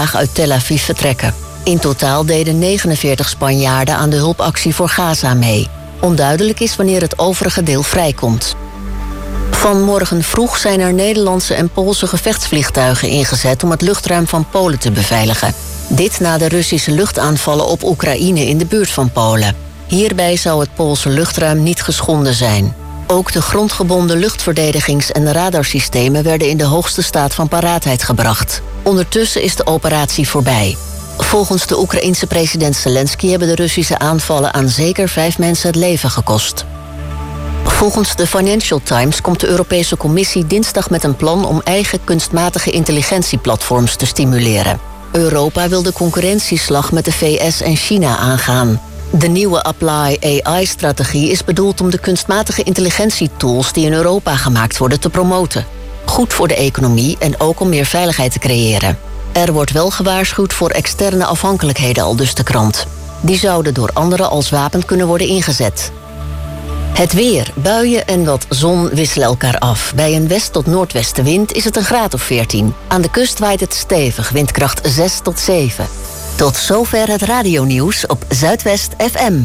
vandaag uit Tel Aviv vertrekken. In totaal deden 49 Spanjaarden aan de hulpactie voor Gaza mee. Onduidelijk is wanneer het overige deel vrijkomt. Vanmorgen vroeg zijn er Nederlandse en Poolse gevechtsvliegtuigen ingezet om het luchtruim van Polen te beveiligen. Dit na de Russische luchtaanvallen op Oekraïne in de buurt van Polen. Hierbij zou het Poolse luchtruim niet geschonden zijn. Ook de grondgebonden luchtverdedigings- en radarsystemen werden in de hoogste staat van paraatheid gebracht. Ondertussen is de operatie voorbij. Volgens de Oekraïense president Zelensky hebben de Russische aanvallen aan zeker 5 mensen het leven gekost. Volgens de Financial Times komt de Europese Commissie dinsdag met een plan om eigen kunstmatige intelligentieplatforms te stimuleren. Europa wil de concurrentieslag met de VS en China aangaan. De nieuwe Apply AI-strategie is bedoeld om de kunstmatige intelligentietools die in Europa gemaakt worden te promoten. Goed voor de economie en ook om meer veiligheid te creëren. Er wordt wel gewaarschuwd voor externe afhankelijkheden, aldus de krant. Die zouden door anderen als wapen kunnen worden ingezet. Het weer, buien en wat zon wisselen elkaar af. Bij een west- tot noordwestenwind is het een graad of 14. Aan de kust waait het stevig, windkracht 6 tot 7. Tot zover het radionieuws op Zuidwest FM.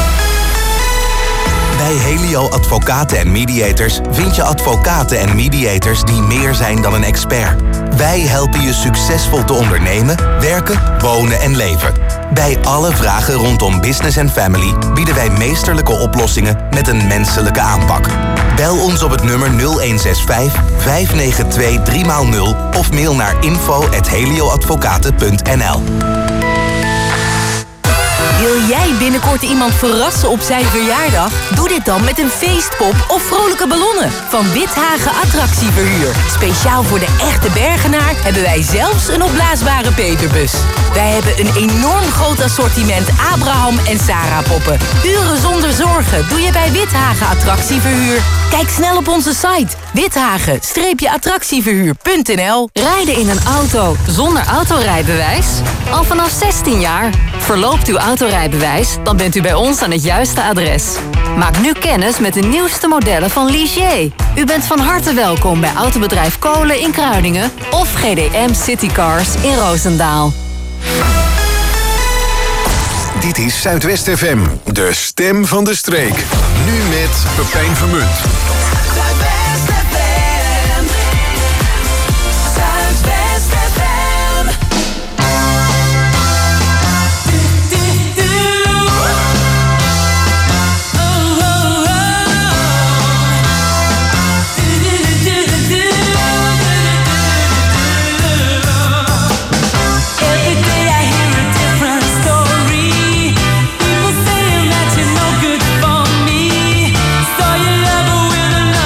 Bij Helio Advocaten en Mediators vind je advocaten en mediators die meer zijn dan een expert. Wij helpen je succesvol te ondernemen, werken, wonen en leven. Bij alle vragen rondom business en family bieden wij meesterlijke oplossingen met een menselijke aanpak. Bel ons op het nummer 0165 592 3x0 of mail naar info@helioadvocaten.nl. Wil jij binnenkort iemand verrassen op zijn verjaardag? Doe dit dan met een feestpop of vrolijke ballonnen van Withagen Attractieverhuur. Speciaal voor de echte Bergenaar hebben wij zelfs een opblaasbare Peterbus. Wij hebben een enorm groot assortiment Abraham en Sarah poppen. Uren zonder zorgen doe je bij Withagen Attractieverhuur. Kijk snel op onze site withagen-attractieverhuur.nl. Rijden in een auto zonder autorijbewijs? Al vanaf 16 jaar. Verloopt uw autorijbewijs, dan bent u bij ons aan het juiste adres. Maak nu kennis met de nieuwste modellen van Ligier. U bent van harte welkom bij Autobedrijf Kolen in Kruiningen of GDM Citycars in Roosendaal. Dit is Zuidwest FM, de stem van de streek. Nu met Pepijn Vermunt. People saying that you're no good for me. So you love her with a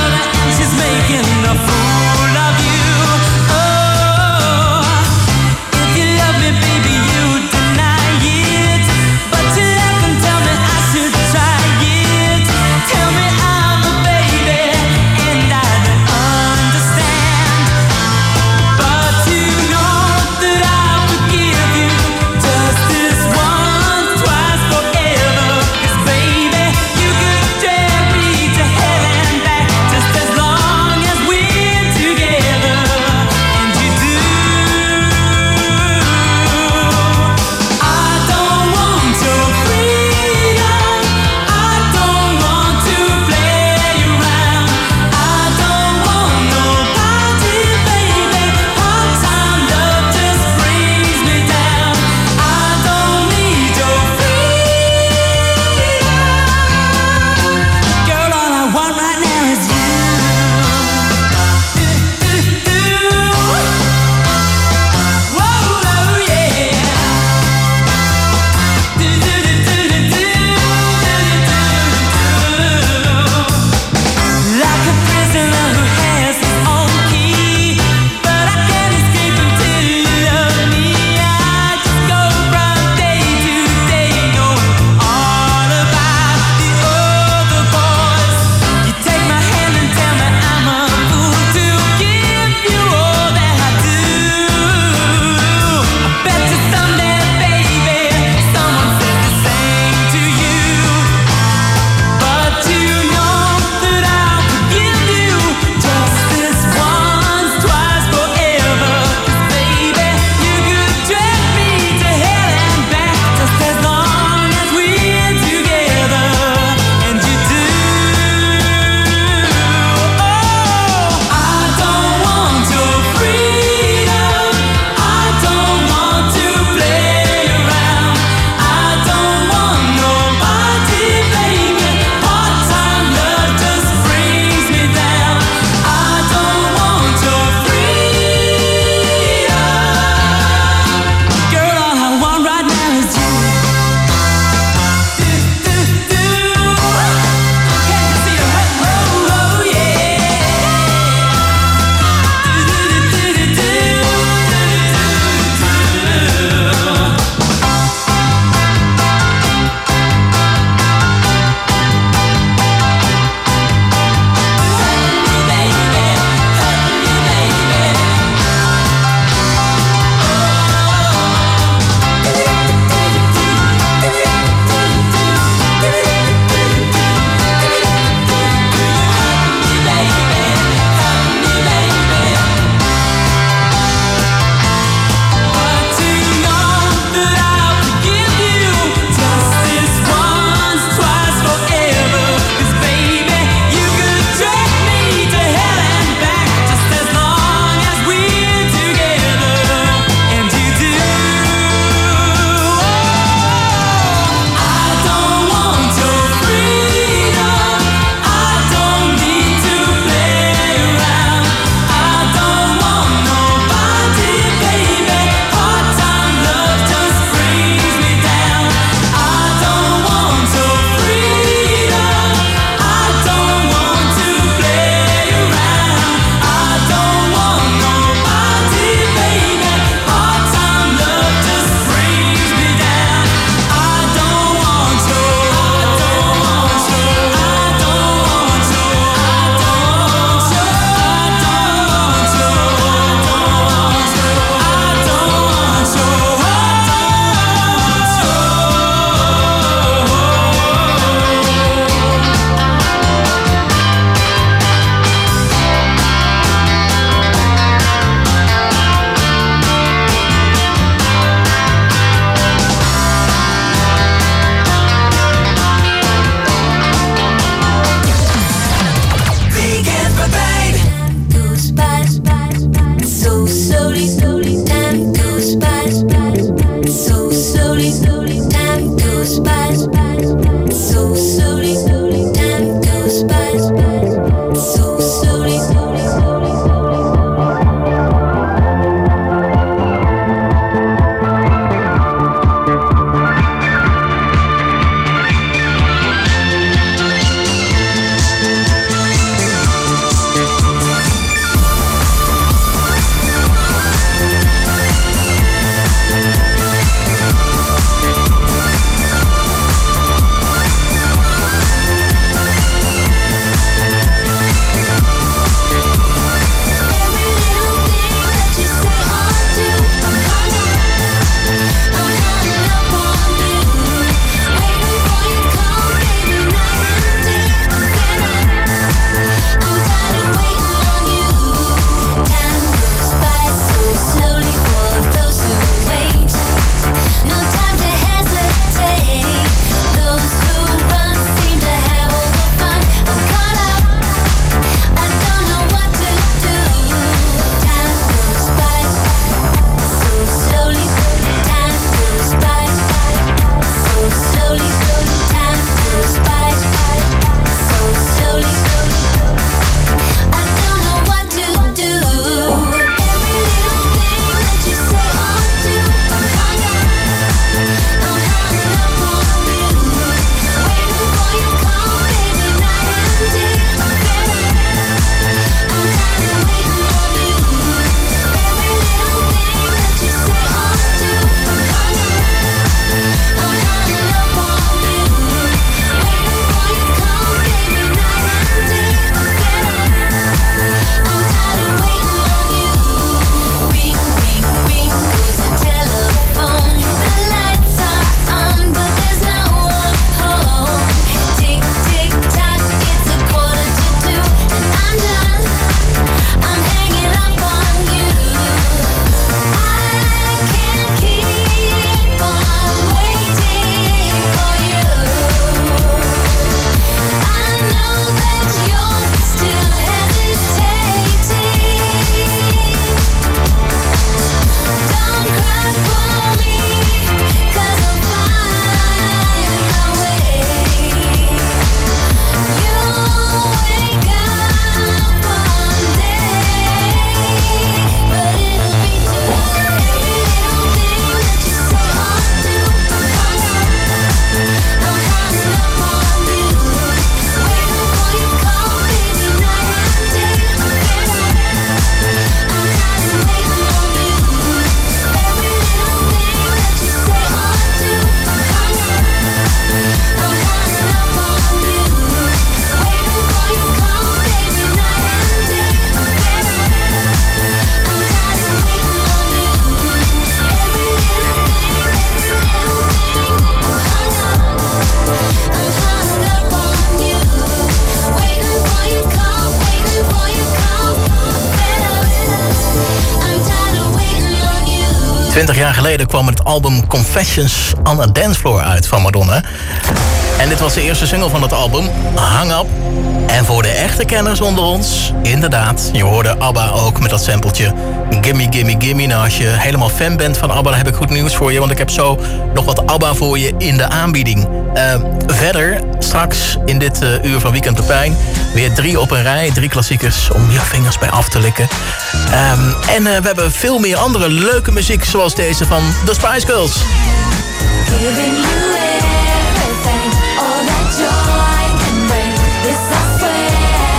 20 jaar geleden kwam het album Confessions on a Dance Floor uit van Madonna. En dit was de eerste single van het album, Hang Up. En voor de echte kenners onder ons, inderdaad, je hoorde ABBA ook met dat sampletje Gimme Gimme Gimme. Nou, als je helemaal fan bent van ABBA, dan heb ik goed nieuws voor je, want ik heb zo nog wat ABBA voor je in de aanbieding. Verder, straks in dit uur van Weekend Pepijn, weer 3 op een rij, 3 klassiekers om je vingers bij af te likken. En we hebben veel meer andere leuke muziek, zoals deze van The Spice Girls. Giving you everything, all that joy can bring, this I swear.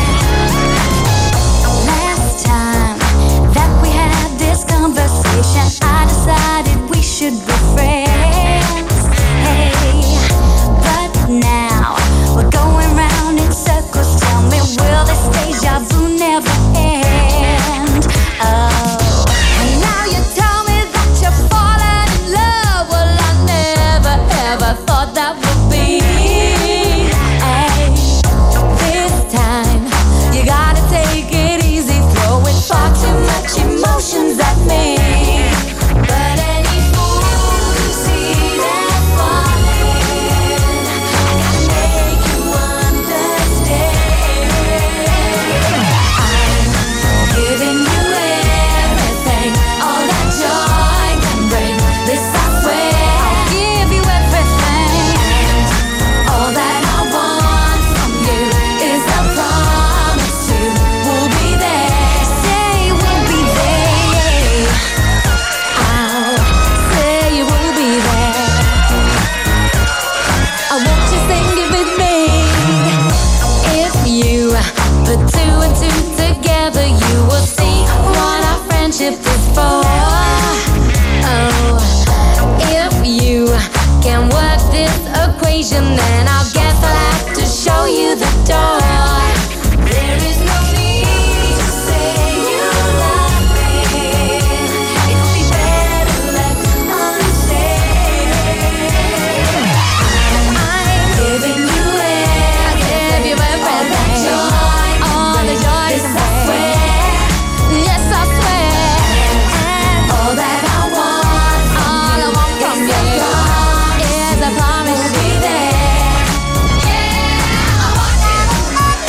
Last time that we had this conversation, I decided we should be friends. Hey, but now we're going round in circles. Tell me, will this deja vu never end? Oh, and now you tell me that you're falling in love. Well, I never ever thought that would be. Hey, this time you gotta take it easy, throwing far too much emotions at me. But any fool who sees that falling, I gotta make you understand. I'm giving you everything, all that joy can bring. This I swear, I'll give you everything. All that I want from you is a promise you will be there. Say we'll be there. I'll say you will be there. I want you sing it with me. If you put 2 and 2 together, you will see what our friendship is for. Oh, if you can work this equation, then I guess I'll have to show you the door. There is no need to say you love me. It would be better left unsaid. I'm giving you everything, all that joy, all the joy. This I swear, yes I swear. And all that I want from you is a promise you'll be there. Yeah, I want you.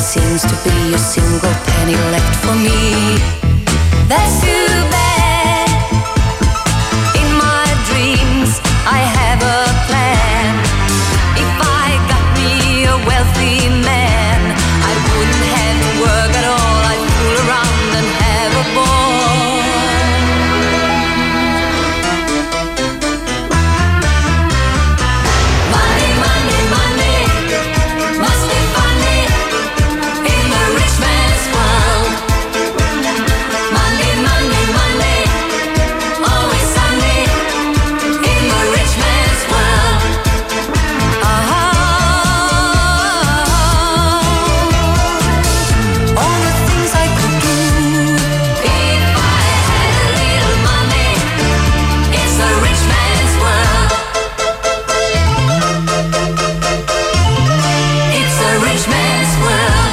seems to be a single penny left for me. That's too bad. In my dreams I have a plan. If I got me a wealthy man, I wouldn't have to work at all. I'd fool around and have a ball. Money, money, money must be funny in the rich man's world. Money, money, money, always sunny in the rich man's world. All the things I could do if I had a little money. It's a rich man's world. It's a rich man's world.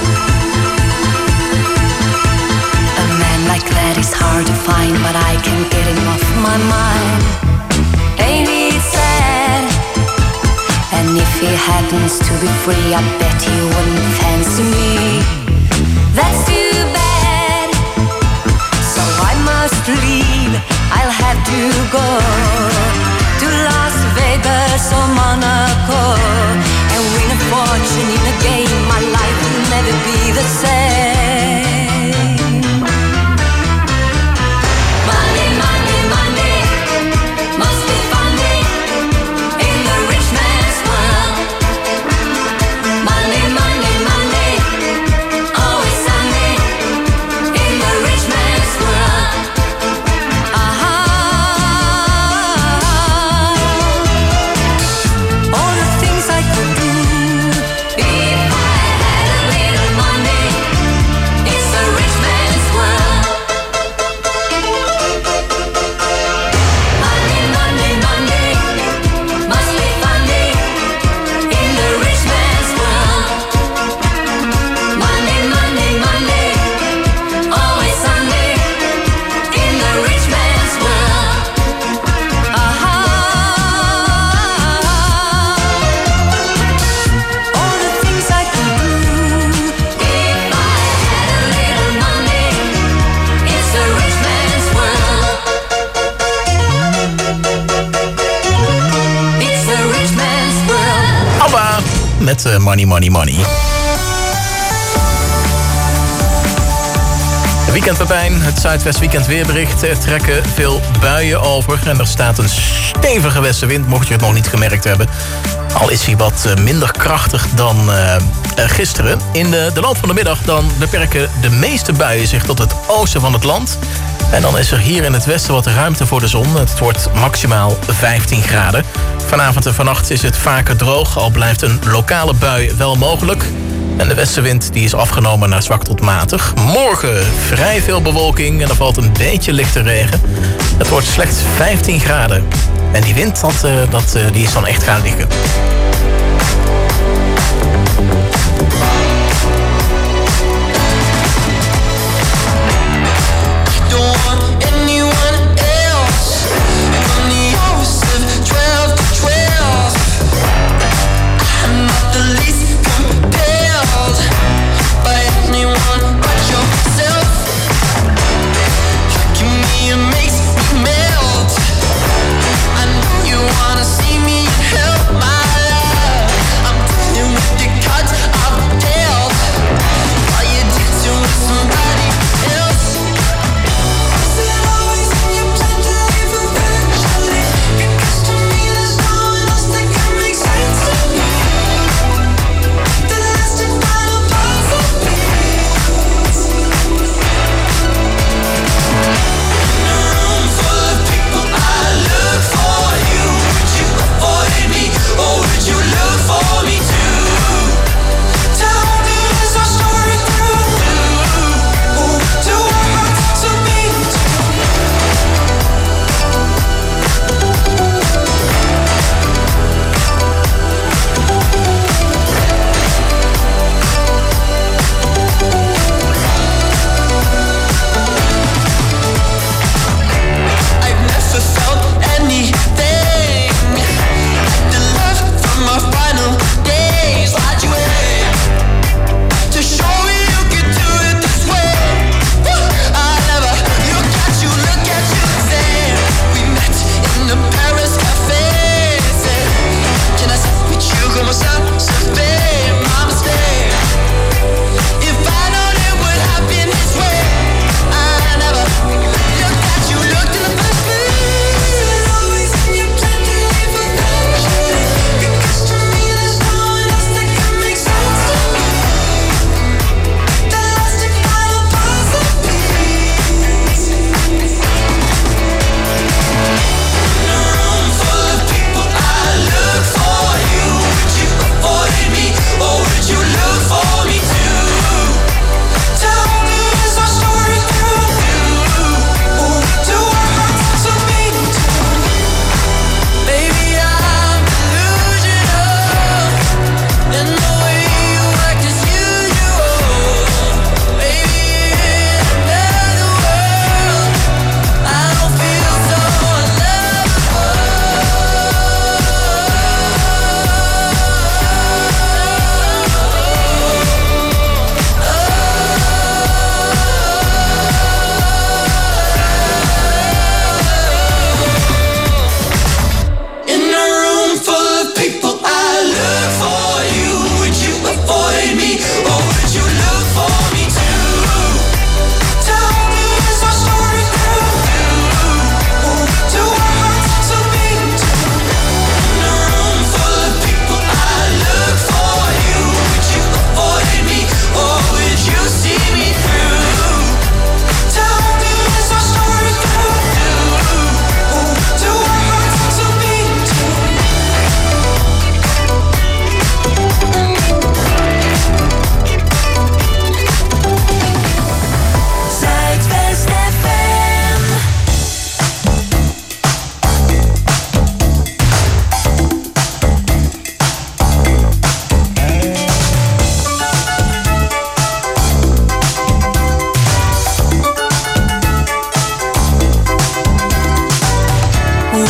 A man like that is hard to find, but I can't get him off my mind. Ain't it sad? And if he happens to be free, I bet he wouldn't fancy me. That's too bad. So I must leave. I'll have to go to Las Vegas or Monaco and win a fortune in a game. My life will never be the same. Money, money, money must be funny in the rich man's world. Money, money, money, always sunny in the rich man's world. All the things I could do if I had a little money. It's a rich man's world. Money, money, money must be funny in the rich man's world. Money, money, money, always sunny in the rich man's world. All the things I could do if I had a little money. It's a rich man's world. It's a rich man's world. ABBA met Money, Money, Money. Weekend Pepijn, het Zuidwest Weekend weerbericht. Er trekken veel buien over en er staat een stevige westenwind, mocht je het nog niet gemerkt hebben. Al is hij wat minder krachtig dan gisteren. In de loop van de middag dan beperken de meeste buien zich tot het oosten van het land. En dan is er hier in het westen wat ruimte voor de zon. Het wordt maximaal 15 graden. Vanavond en vannacht is het vaker droog, al blijft een lokale bui wel mogelijk. En de westenwind die is afgenomen naar zwak tot matig. Morgen vrij veel bewolking en er valt een beetje lichte regen. Het wordt slechts 15 graden. En die wind, die is dan echt gaan liggen. Wanna see me help my life.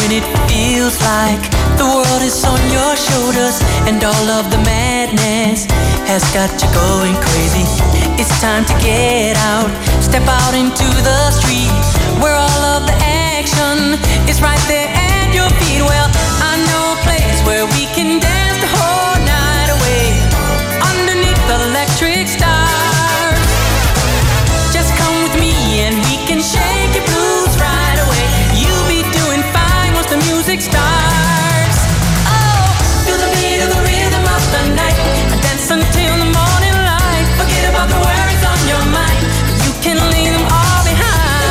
when it feels like the world is on your shoulders and all of the madness has got you going crazy. It's time to get out, step out into the street where all of the action is right there at your feet. Well, I know a place where we can dance the whole night away underneath the electric stars. Just come with me and we can shake your blues right away. You'll be doing fine once the music starts. Oh, feel the beat of the rhythm of the night. Dance until the morning light. Forget about the worries on your mind. You can leave them all behind.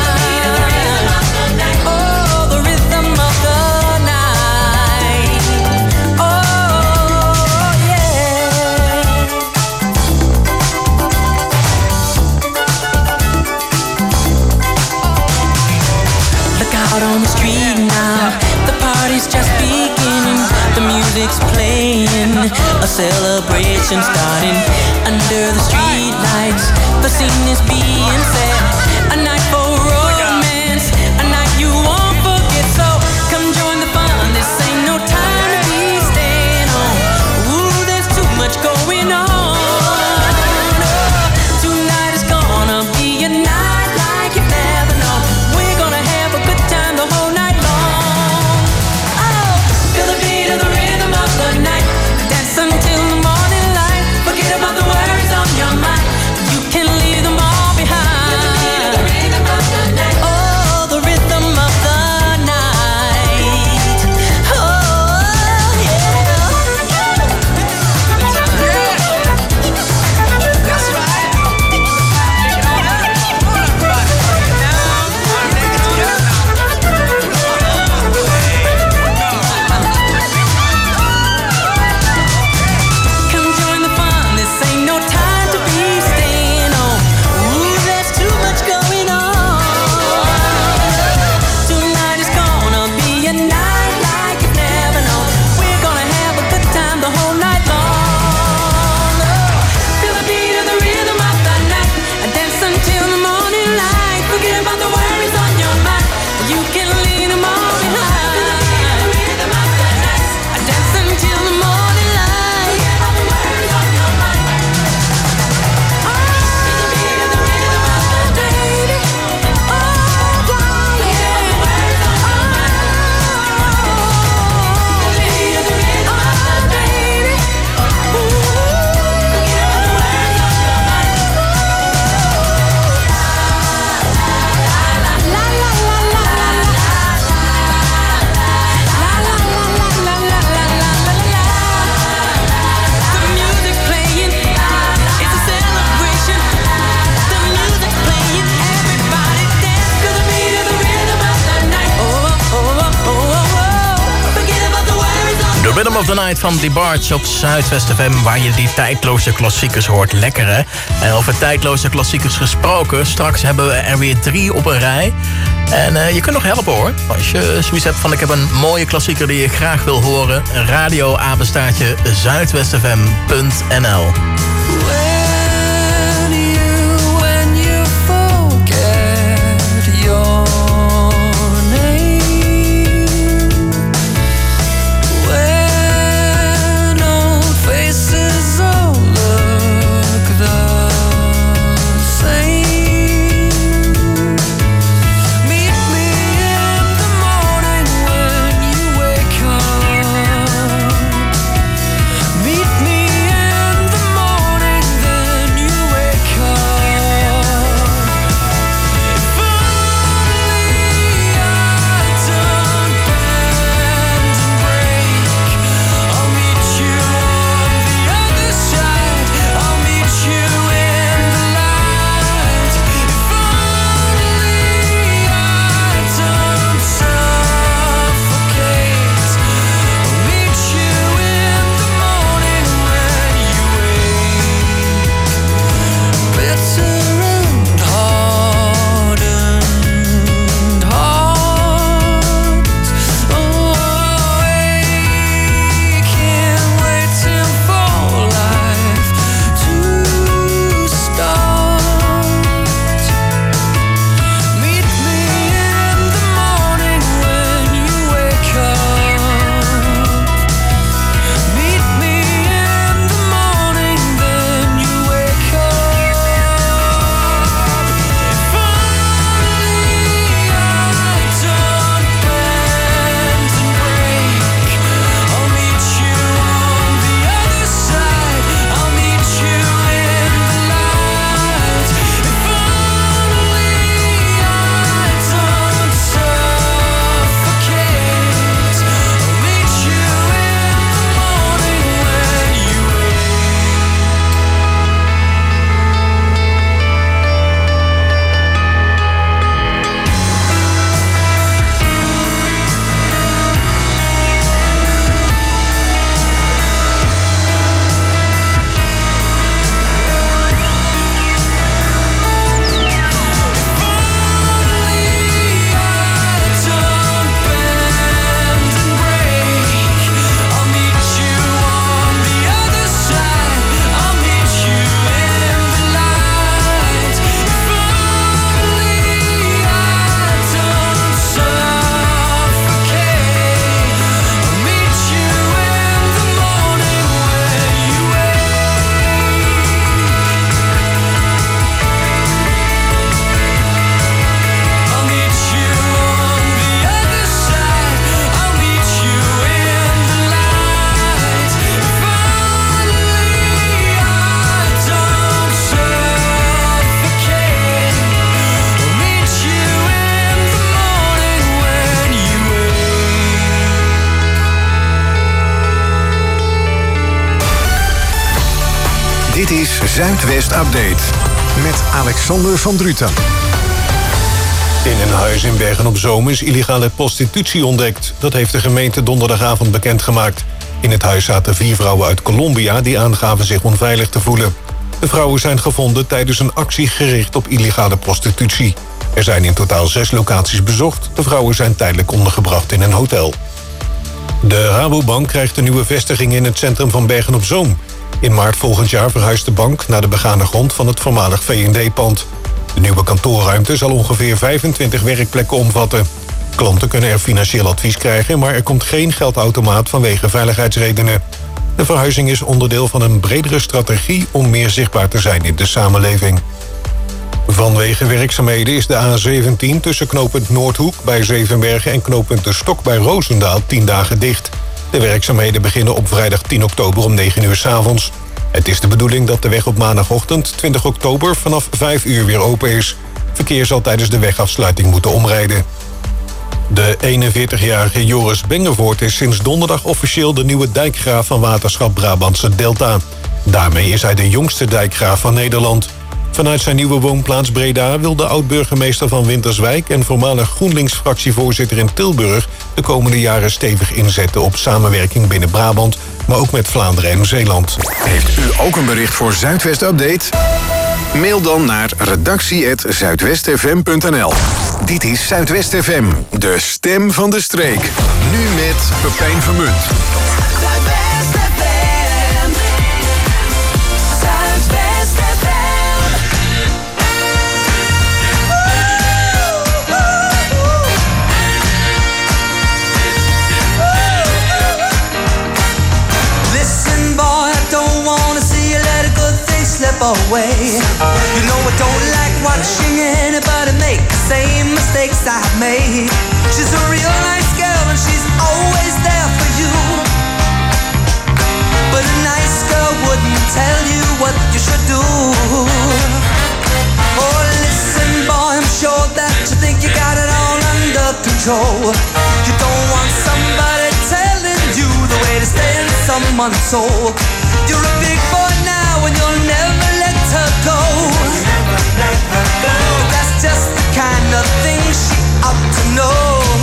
Oh, the rhythm of the night. Oh, yeah. Look out on the street now. The party's just beginning. The music's playing. A celebration starting under the street lights. The scene is being set. A night for romance. A night you won't forget. So come join the fun. This ain't no time to be staying home. Ooh, there's too much going on. Oh, tonight is gonna be a night like you've never known. We're gonna have a good time the whole night long. Oh, feel the beat of the rhythm of the night. Dance until the morning light. Forget about the worries on your mind. You can leave them all behind. Oh, the rhythm of the night. Oh, yeah. That's right. Come join the fun. This ain't no time to be staying home. Ooh, there's too much going on. Tonight is gonna be a night like you've never known. We're gonna have a good time the whole night long. Oh, feel the beat of the rhythm of the night. Dance until the morning light. Forget about the worries on your mind. You can leave them all behind. Feel the beat of the rhythm of the night. Dance until the morning light. Forget about the worries on your mind. Oh, feel the beat of the rhythm of the night. Oh, yeah. Forget about the worries on your mind. Feel the beat of the rhythm of the night. Ooh, forget about the worries on your mind. La la la la la la la la la la. The music's playing, it's a celebration. The music's playing, everybody dance to the beat of the rhythm of the night. Oh, oh, oh, oh, oh. Forget about the worries on The Rhythm of the Night van DeBarge op Zuidwest FM, waar je die tijdloze klassiekers hoort. Lekker, hè? En over tijdloze klassiekers gesproken, straks hebben we er weer 3 op een rij. En je kunt nog helpen, hoor. Als je zoiets hebt van ik heb een mooie klassieker die je graag wil horen. Radio-apenstaarttje zuidwestfm.nl. When you forget your name, when old faces all look the same, meet me in the morning when you wake up. Meet me in the morning. Dit is Zuidwest Update met Alexander van Druten. In een huis in Bergen-op-Zoom is illegale prostitutie ontdekt. Dat heeft de gemeente donderdagavond bekendgemaakt. In het huis zaten 4 vrouwen uit Colombia die aangaven zich onveilig te voelen. De vrouwen zijn gevonden tijdens een actie gericht op illegale prostitutie. Er zijn in totaal 6 locaties bezocht. De vrouwen zijn tijdelijk ondergebracht in een hotel. De Rabobank krijgt een nieuwe vestiging in het centrum van Bergen-op-Zoom. In maart volgend jaar verhuist de bank naar de begane grond van het voormalig V&D-pand. De nieuwe kantoorruimte zal ongeveer 25 werkplekken omvatten. Klanten kunnen er financieel advies krijgen, maar er komt geen geldautomaat vanwege veiligheidsredenen. De verhuizing is onderdeel van een bredere strategie om meer zichtbaar te zijn in de samenleving. Vanwege werkzaamheden is de A17 tussen knooppunt Noordhoek bij Zevenbergen en knooppunt De Stok bij Roosendaal 10 dagen dicht. De werkzaamheden beginnen op vrijdag 10 oktober om 9 uur 's avonds. Het is de bedoeling dat de weg op maandagochtend 20 oktober vanaf 5 uur weer open is. Verkeer zal tijdens de wegafsluiting moeten omrijden. De 41-jarige Joris Bengevoort is sinds donderdag officieel de nieuwe dijkgraaf van Waterschap Brabantse Delta. Daarmee is hij de jongste dijkgraaf van Nederland. Vanuit zijn nieuwe woonplaats Breda wil de oud-burgemeester van Winterswijk en voormalig GroenLinks-fractievoorzitter in Tilburg de komende jaren stevig inzetten op samenwerking binnen Brabant, maar ook met Vlaanderen en Zeeland. Heeft u ook een bericht voor Zuidwest Update? Mail dan naar redactie@zuidwestfm.nl. Dit is Zuidwest FM, de stem van de streek. Nu met Pepijn Vermunt. Slip away. You know I don't like watching anybody make the same mistakes I've made. She's a real nice girl and she's always there for you. But a nice girl wouldn't tell you what you should do. Oh, listen, boy, I'm sure that you think you got it all under control. You don't want somebody telling you the way to stay in someone's soul. You're a big boy now and you'll never let her go. But that's just the kind of thing she ought to know.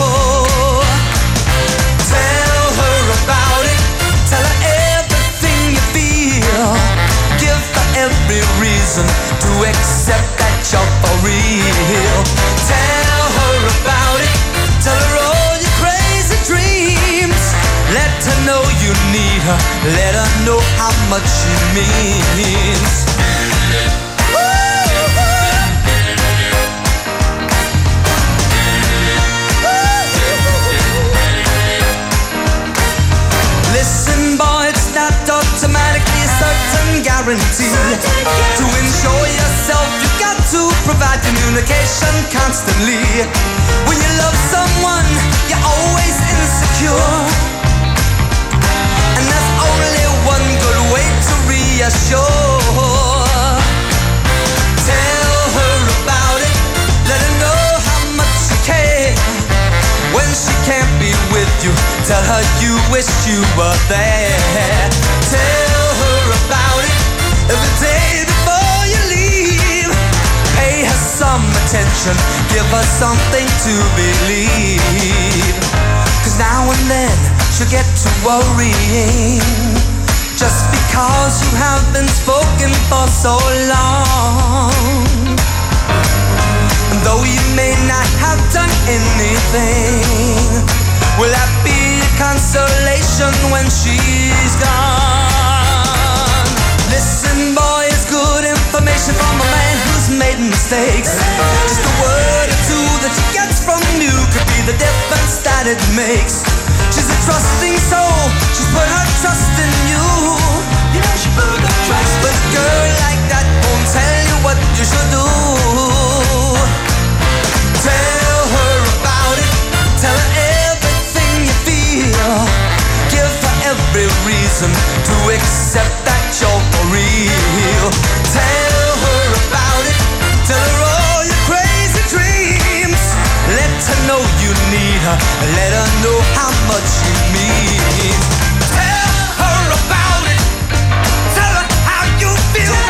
Tell her about it. Tell her everything you feel. Give her every reason to accept that you're for real. Tell her about it. Tell her all your crazy dreams. Let her know you need her. Let her know how much she means. Listen, boy, it's not automatically a certain guarantee. To ensure yourself, you got to provide communication constantly. When you love someone, you're always insecure. And there's only one good way to reassure. Tell her about it. Let her know how much you care. When she can't be with you, tell her you wish you were there. Tell her about it every day before you leave. Pay her some attention, give her something to believe. 'Cause now and then she'll get to worrying, just because you have been spoken for so long. And though you may not have done anything, will that be a consolation when she's gone? Listen, boy, it's good information from a man who's made mistakes. Just a word or two that she gets from you could be the difference that it makes. She's a trusting soul, she's put her trust in you. You know she put her trust. But a girl like that won't tell you what you should do. Tell her about it, tell her everything you feel. Give her every reason to accept that you're for real. Tell her about it, tell her all your crazy dreams. Let her know you need her, let her know how much you mean. Tell her about it, tell her how you feel.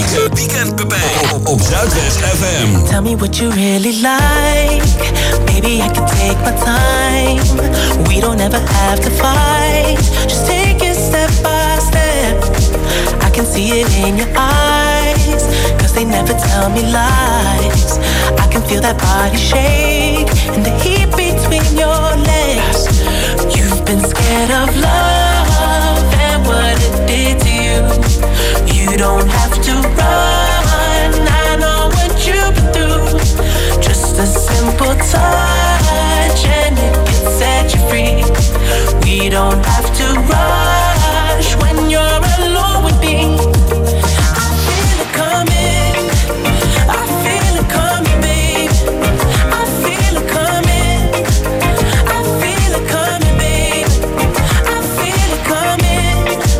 Weekend Pepijn op Zuidwest FM. Tell me what you really like. Maybe I can take my time. We don't ever have to fight. Just take it step by step. I can see it in your eyes, 'cause they never tell me lies. I can feel that body shake and the heat between your legs. You've been scared of love and what it did to you. You don't have to run, I know what you've been through. Just a simple touch and it can set you free. We don't have to rush when you're alone with me. I feel it coming, I feel it coming, babe. I feel it coming, I feel it coming, babe. I feel it coming,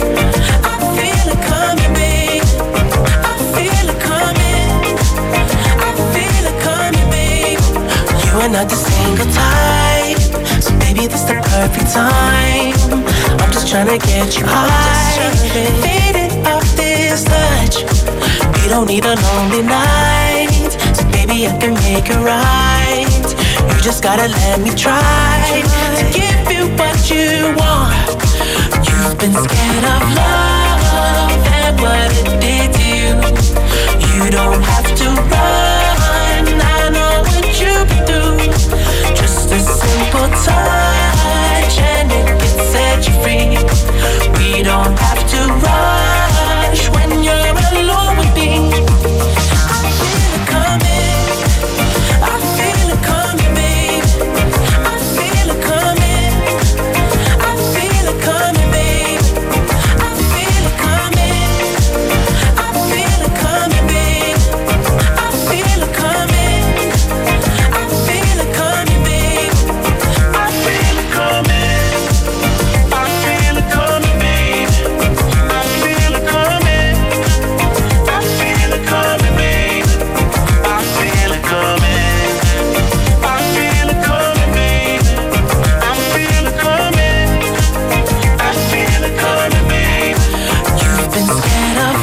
I feel it coming, babe. I feel it coming, I feel it coming, babe. You are not the single type, so baby this the perfect time. I'm just tryna get you high, faded off this touch. We don't need a lonely night, so baby I can make it right. You just gotta let me try to give you what you want. You've been scared of love and what it did to you. You don't have to run, I know what you've been through. Just a simple touch and it can set you free. We don't have to rush when you're alone with me. I feel it coming, I feel it coming, babe. I feel it coming, I feel it coming, babe. I feel it coming, I feel it coming, babe. I feel it coming, I feel it coming, babe. I feel it coming, I feel it coming, babe. I feel it coming, I feel it coming, babe. I feel it coming, I feel it coming, babe. I feel it coming, I feel it coming, babe. You've been scared of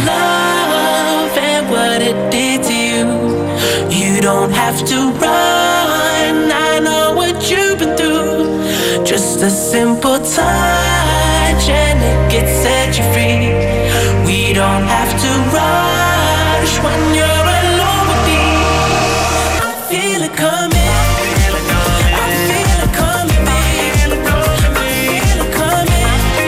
love and what it did to you. You don't have to run, I know what you've been through. Just a simple touch and it can set you free. We don't have to rush when you're alone with me. I feel it coming, I feel it coming, I feel it coming, babe. I feel it coming,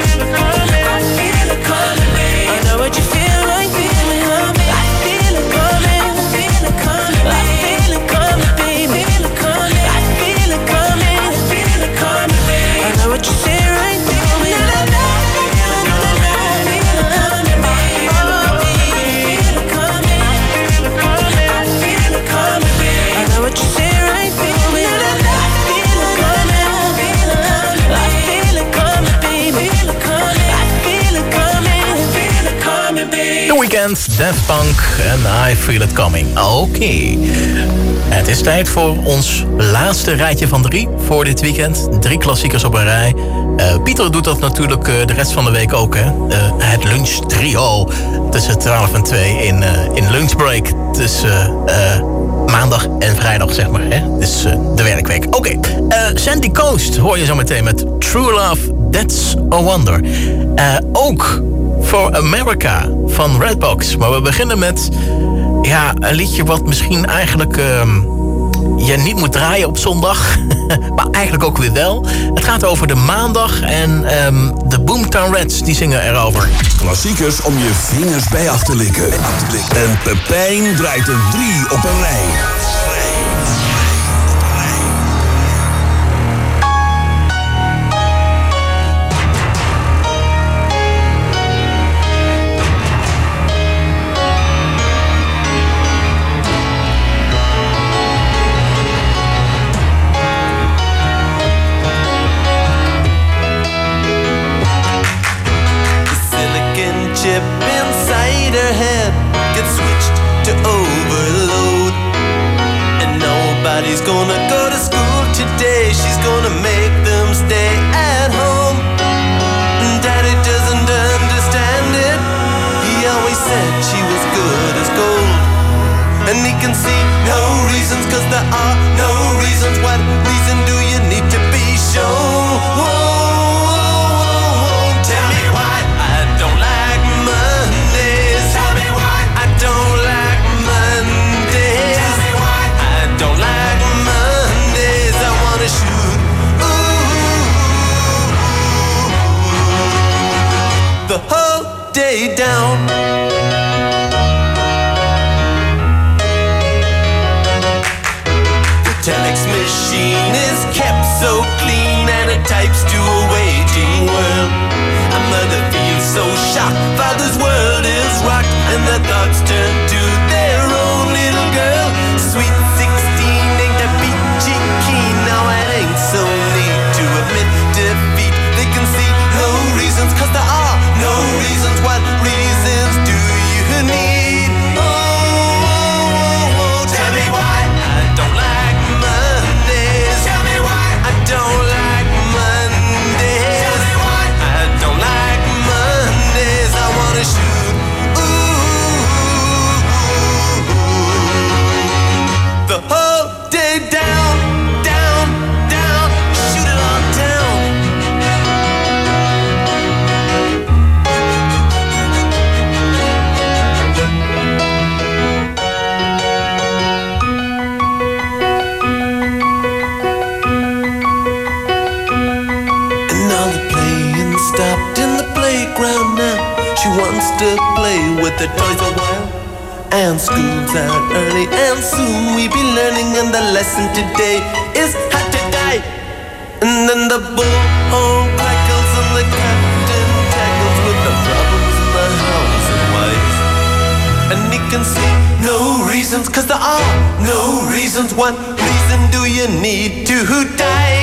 I feel it coming, babe. I know what you feel like, feel it coming. I feel it coming, I feel it coming, I feel it coming, babe. I feel it coming, I feel it coming, babe. I know what you feel right, feel it. The Weeknd, Daft Punk en I Feel It Coming. Oké. Het is tijd voor ons laatste rijtje van 3 voor dit weekend. 3 klassiekers op een rij. Pieter doet dat natuurlijk de rest van de week ook. Hè? Het lunch trio tussen 12 en 2 in lunchbreak. Tussen maandag en vrijdag, zeg maar. Hè? Dus de werkweek. Oké. Sandy Coast hoor je zo meteen met True Love, That's a Wonder. Ook For America van Redbox. Maar we beginnen met een liedje wat misschien eigenlijk je niet moet draaien op zondag. Maar eigenlijk ook weer wel. Het gaat over de maandag en de Boomtown Rats die zingen erover. Klassiekers om je vingers bij af te likken. En Pepijn draait er 3 op een rij. Nobody's gonna go to school today. She's gonna make them stay at home. Daddy doesn't understand it. He always said she was good as and he can see no reasons, cause there are no reasons. What reason do you need to be shown? Tell me why I don't like Mondays. Tell me why I don't like Mondays. Tell me why I don't like Mondays. I wanna shoot the whole day down. The telex machine is kept so clean, and it types to a waging world. A mother feels so shocked, father's world is rocked, and the thoughts turn to their own little girl. Sweet 16 ain't a peachy keen, now it ain't so neat to admit defeat. They can see no reasons, cause there are no reasons. What reasons do you need? Tell me why I don't like Mondays. Tell me why I don't like Mondays. Tell me why I don't like Mondays. I wanna shoot the whole day down, down, down. Shoot it all down. Stopped in the playground now. She wants to play with the toys a while. And school's out early, and soon we be learning. And the lesson today is how to die. And then the bullhorn crackles, and the captain tackles with the problems in the house and wives. And he can see no reasons, cause there are no reasons. What reason do you need to die?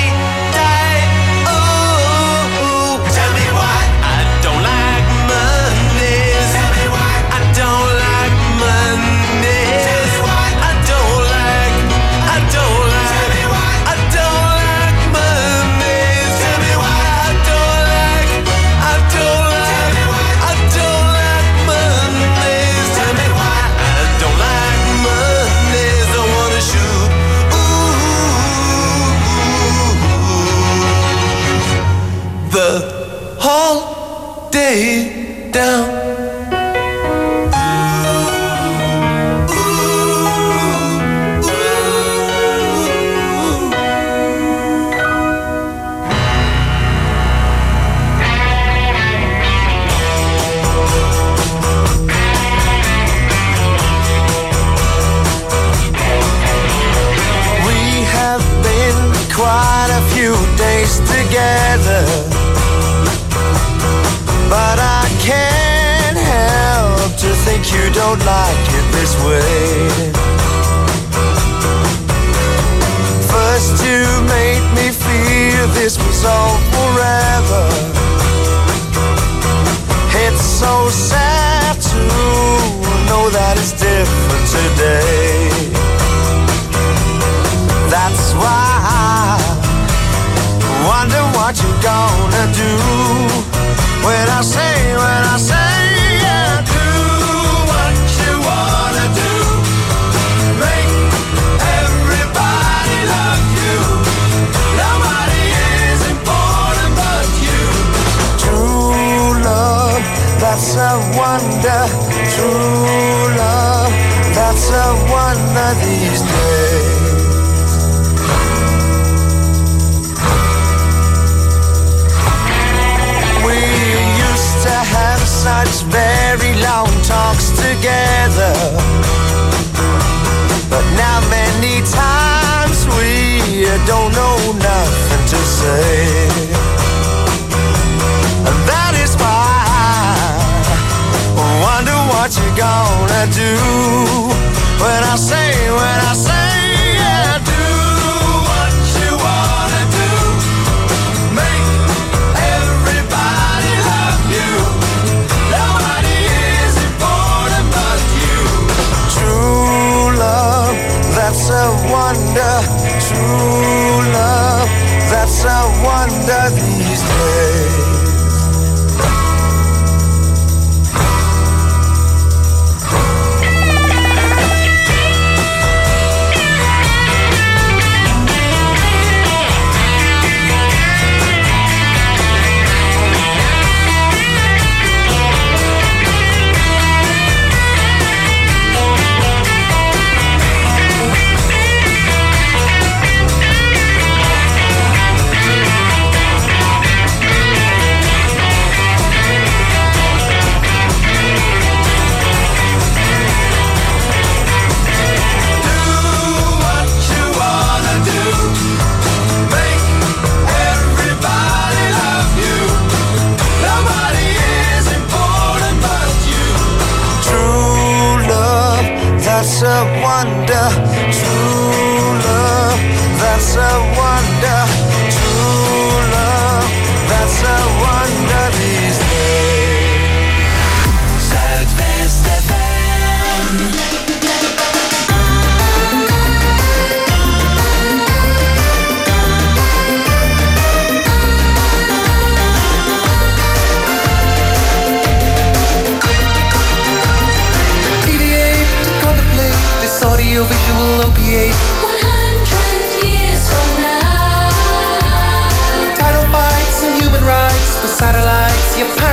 Down. We have been quite a few days together, but I can't help to think you don't like it this way. First you made me feel this was all forever. It's so sad to know that it's different today. That's why I wonder what you're gonna do when I say, yeah, do what you wanna do. Make everybody love you. Nobody is important but you. True love, that's a wonder. True love, that's a wonder these days. To have such very long talks together, but now many times we don't know nothing to say. And that is why I wonder what you're gonna do when I say, yeah, do what you wanna do. Make everybody love you. Nobody is important but you. True love, that's a wonder. True love, that's a wonder these days.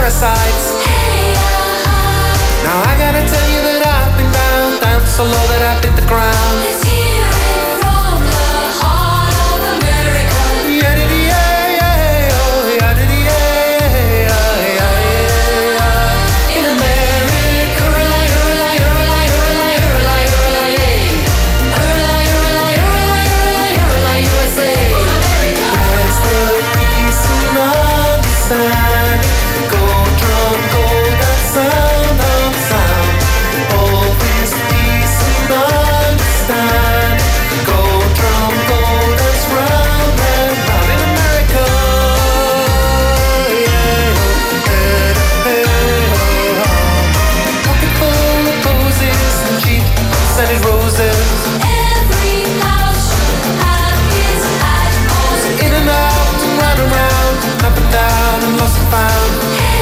parasites. Now I gotta tell you that I've been down, down so low that I've hit the ground. Let's hear it from the heart of America. Yeah-dee-yeah, oh, yeah-dee-yeah, yeah. In America, hurla, hurla, hurla, hurla, hurla, hurla, yeah. Hurla, hurla, hurla, hurla, hurla, USA. Where's the peace and understanding? Go drum, go that sound of sound. All this peace and understanding. Go drum, go dance round and round in America. Pocket full of posies and cheap scented roses. Every house should have its atmosphere. In and out and round and round, up and down and lost and found.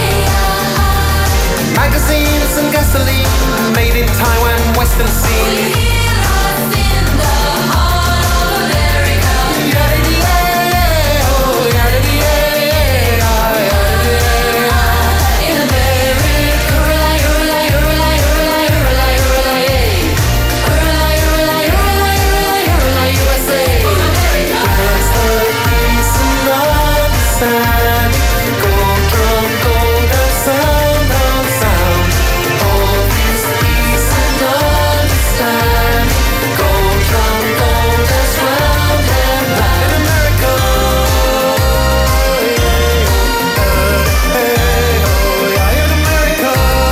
Magazines and gasoline, made in Taiwan, Western scene. Hear us in the heart of America. Yeah-dee-yeah, oh, yeah-dee-yeah, yeah. In America, hurla, hurla, hurla, hurla, hurla, hurla, yeah. Hurla, hurla, hurla, hurla, hurla, USA. Where's the peace and understanding? Go drum, go that sound of sound. All this peace and understanding. Go drum, go dance round and round in America. Yeah, in America.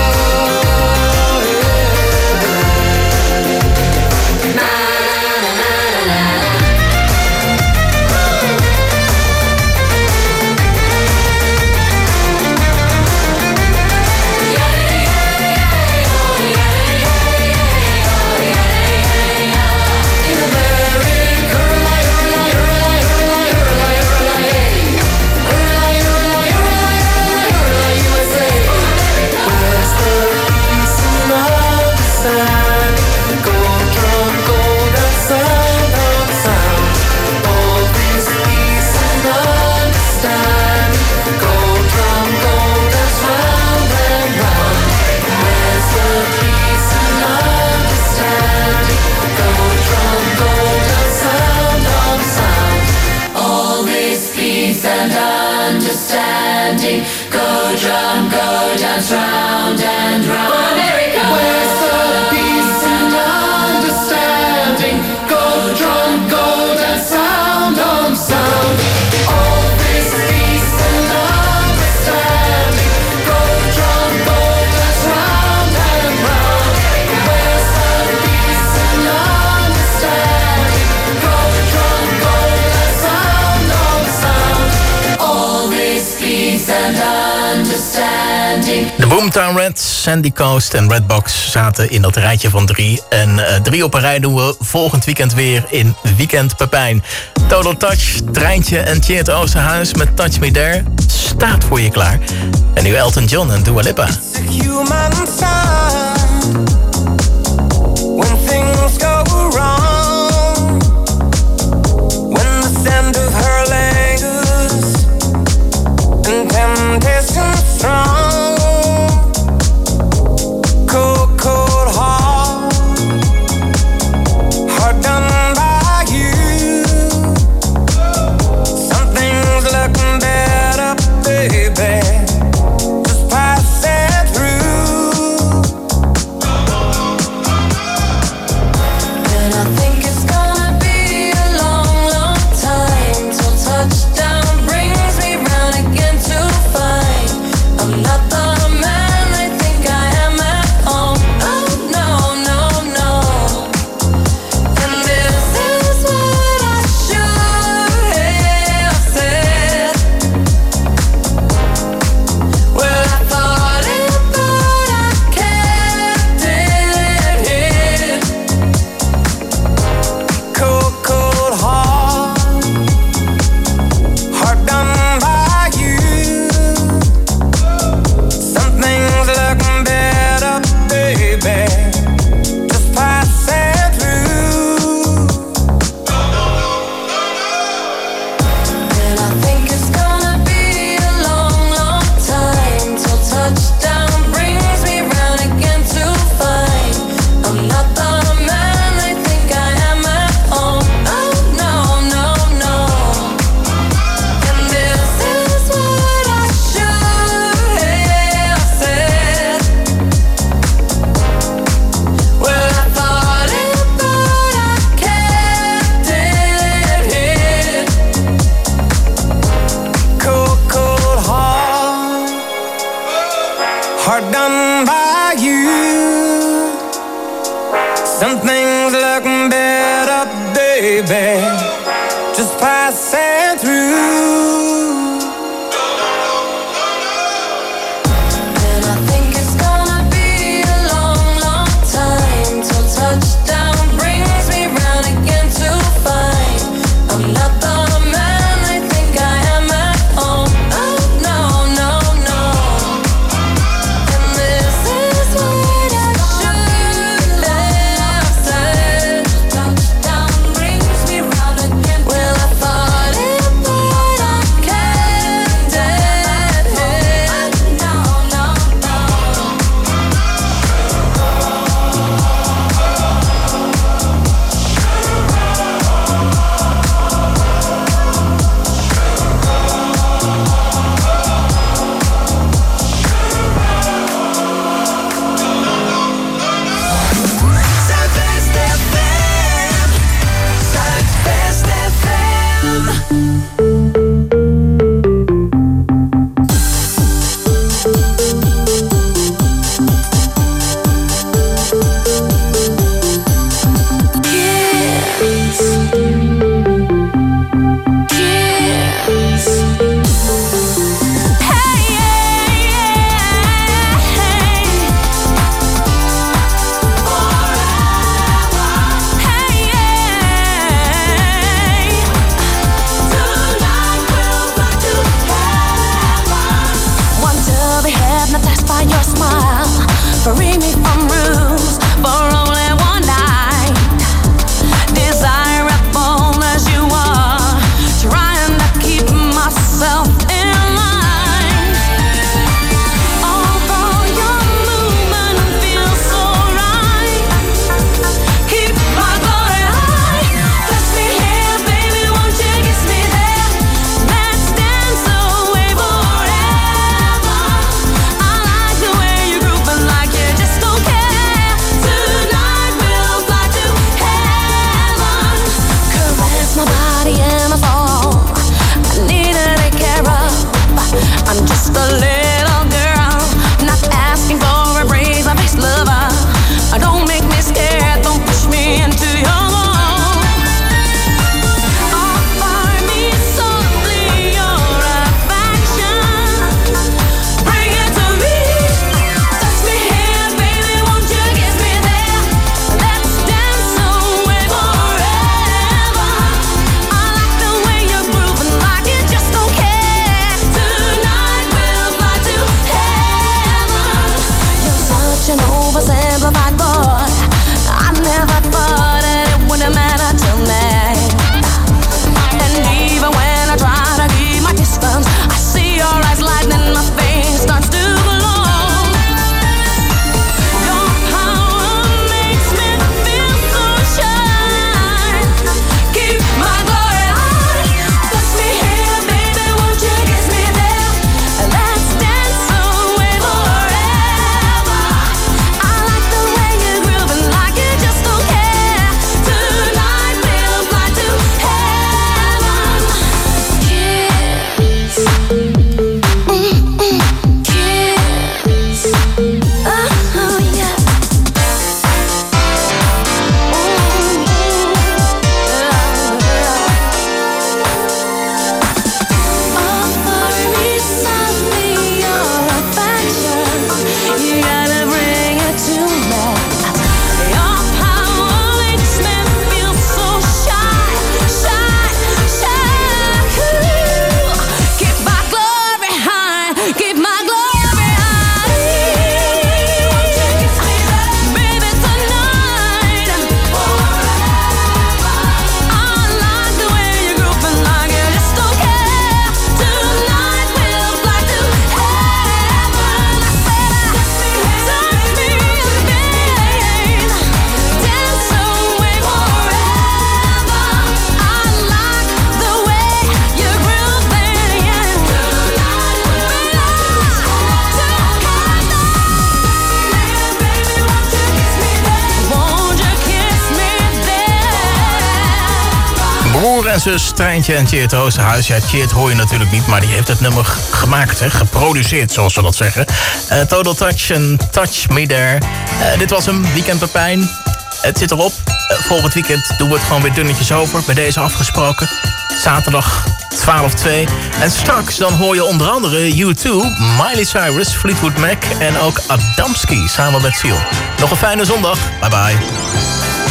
In America, hurla, hurla, hurla, hurla, hurla, hurla, yeah. Hurla, hurla, hurla, hurla, hurla, USA. Where's the peace and understanding? Go drum, go that sound of sound. All this peace and understanding. Go drum, go dance round and round. Where's the peace and understanding? Go drum, go that sound of sound. All this peace and understanding. Go drum, go dance round and round. America. Where's the peace and understanding? Go drum, go dance sound of sound. All this peace and understanding. Go drum, go dance round and round. Where's the peace and understanding? Go drum, go dance sound of sound. All this peace and understanding. De Boomtown Rats, Sandy Coast en Redbox zaten in dat rijtje van 3. En 3 op een rij doen we volgend weekend weer in Weekend Pepijn. Total Touch, Treintje en Tjeerd Oosterhuis met Touch Me There staat voor je klaar. En nu Elton John en Dua Lipa. Human sign when things go wrong, when the scent of her lingers and temptation strong, cold, cold heart done by you. Something's looking better, baby. Just pass it through. And I think Some things look better, baby, just passing through. And I think it's gonna be a long, long time till touchdown brings me round again to find I'm not the man I think I am at home. Oh no, no, no. And this is what I should have said. Touchdown brings me round again. Well, I thought it, but I can't dead it. No, no, no. Southwest FM, Southwest FM. Kiss, kiss. Hey, yeah, yeah, hey. Forever, hey, yeah. Tonight we'll fly to heaven. Want to be hypnotized by your smile. Free me from rules for only one night. Desirable as you are, trying to keep myself in line. Although your movement feels so right, keep my glory high. Touch me here, baby, won't you kiss me there? Let's dance away forever. I like the way you're grooving like you just don't care. Tonight we'll fly to heaven. Caress my body and my soul. I need to take care of. I'm just a little girl, not asking for a raise. I'm best lover. Don't make me scared. Don't push me into your wall. Offer me softly your affection. Bring it to me. Touch me here, baby, won't you kiss me there? Let's dance away forever. I like the way you're grooving like you just don't care. Tonight we'll fly to heaven. You're such an oversimplified boy. I never thought that it would matter till now. And even when I try to keep my distance, I see your eyes lightning, my face starts to glow. Your power makes me feel so shy. Keep my glory high. Touch me here, baby, won't you kiss me there? Let's dance away forever. I like the way you're grooving like you just don't care. Tonight we'll fly to heaven. Kiss, kiss. Oh yeah. Offer me softly your affection. You gotta bring it to me. Your power makes me feel so shy, shy, shy. Keep my glory high, keep my glory high. Baby, tonight, I like the way you're grooving like you just don't care. Tonight we'll fly to heaven. Touch me, babe. Dance away forever. I like the way you're grooving, yeah. Tonight we'll fly to heaven. Won't you kiss me there? Broer en zus Treintje en Tjeerd Oosterhuis. Ja, Tjeerd hoor je natuurlijk niet, maar die heeft het nummer gemaakt, hè? Geproduceerd, zoals we dat zeggen. Total Touch en Touch Me There. Dit was hem, Weekend Pepijn. Het zit erop. Volgend weekend doen we het gewoon weer dunnetjes over. Bij deze afgesproken. Zaterdag 12-2. En straks dan hoor je onder andere U2, Miley Cyrus, Fleetwood Mac en ook Adamski samen met Seal. Nog een fijne zondag. Bye bye.